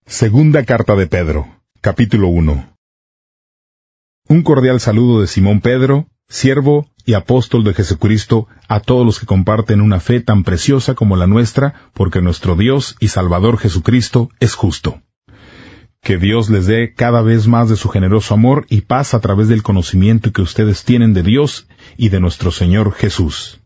Segunda carta de Pedro, capítulo 1. Un cordial saludo de Simón Pedro, siervo y apóstol de Jesucristo, a todos los que comparten una fe tan preciosa como la nuestra, porque nuestro Dios y Salvador Jesucristo es justo. Que Dios les dé cada vez más de su generoso amor y paz a través del conocimiento que ustedes tienen de Dios y de nuestro Señor Jesús.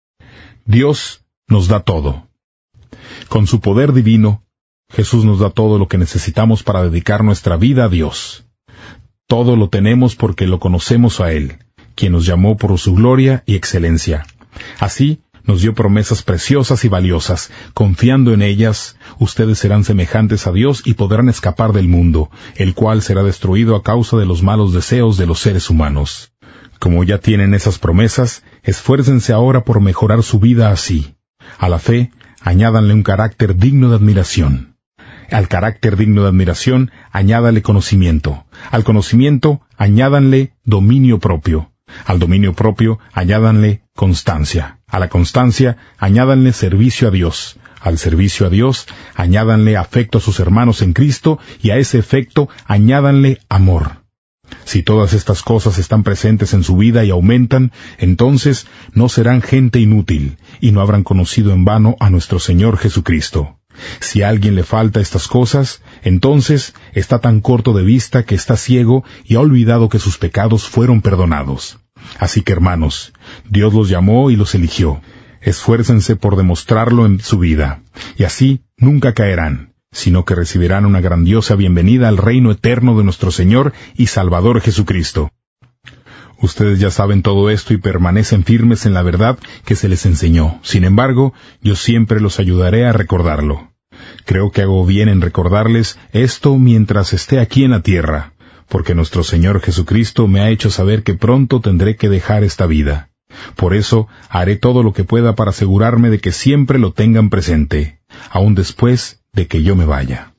Dios nos da todo. Con su poder divino, Jesús nos da todo lo que necesitamos para dedicar nuestra vida a Dios. Todo lo tenemos porque lo conocemos a Él, quien nos llamó por su gloria y excelencia. Así, nos dio promesas preciosas y valiosas. Confiando en ellas, ustedes serán semejantes a Dios y podrán escapar del mundo, el cual será destruido a causa de los malos deseos de los seres humanos. Como ya tienen esas promesas, esfuércense ahora por mejorar su vida así. A la fe, añádanle un carácter digno de admiración. Al carácter digno de admiración, añádale conocimiento. Al conocimiento, añádanle dominio propio. Al dominio propio, añádanle constancia. A la constancia, añádanle servicio a Dios. Al servicio a Dios, añádanle afecto a sus hermanos en Cristo, y a ese afecto, añádanle amor. Si todas estas cosas están presentes en su vida y aumentan, entonces no serán gente inútil, y no habrán conocido en vano a nuestro Señor Jesucristo. Si a alguien le falta estas cosas, entonces está tan corto de vista que está ciego y ha olvidado que sus pecados fueron perdonados. Así que, hermanos, Dios los llamó y los eligió. Esfuércense por demostrarlo en su vida, y así nunca caerán, sino que recibirán una grandiosa bienvenida al reino eterno de nuestro Señor y Salvador Jesucristo. Ustedes ya saben todo esto y permanecen firmes en la verdad que se les enseñó. Sin embargo, yo siempre los ayudaré a recordarlo. Creo que hago bien en recordarles esto mientras esté aquí en la tierra, porque nuestro Señor Jesucristo me ha hecho saber que pronto tendré que dejar esta vida. Por eso, haré todo lo que pueda para asegurarme de que siempre lo tengan presente, aun después de que yo me vaya.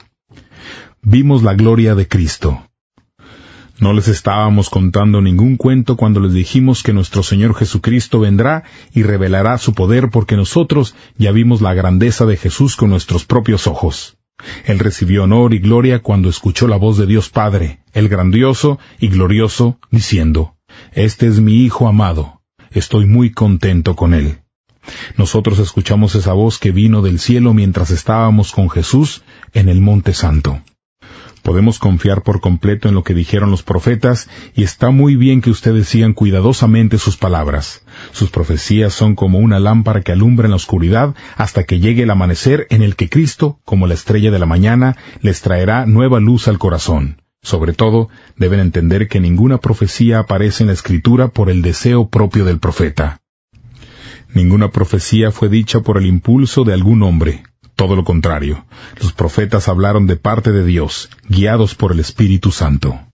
Vimos la gloria de Cristo. No les estábamos contando ningún cuento cuando les dijimos que nuestro Señor Jesucristo vendrá y revelará su poder, porque nosotros ya vimos la grandeza de Jesús con nuestros propios ojos. Él recibió honor y gloria cuando escuchó la voz de Dios Padre, el grandioso y glorioso, diciendo: «Este es mi Hijo amado, estoy muy contento con él». Nosotros escuchamos esa voz que vino del cielo mientras estábamos con Jesús en el Monte Santo. Podemos confiar por completo en lo que dijeron los profetas, y está muy bien que ustedes sigan cuidadosamente sus palabras. Sus profecías son como una lámpara que alumbra en la oscuridad hasta que llegue el amanecer, en el que Cristo, como la estrella de la mañana, les traerá nueva luz al corazón. Sobre todo, deben entender que ninguna profecía aparece en la Escritura por el deseo propio del profeta. Ninguna profecía fue dicha por el impulso de algún hombre. Todo lo contrario, los profetas hablaron de parte de Dios, guiados por el Espíritu Santo.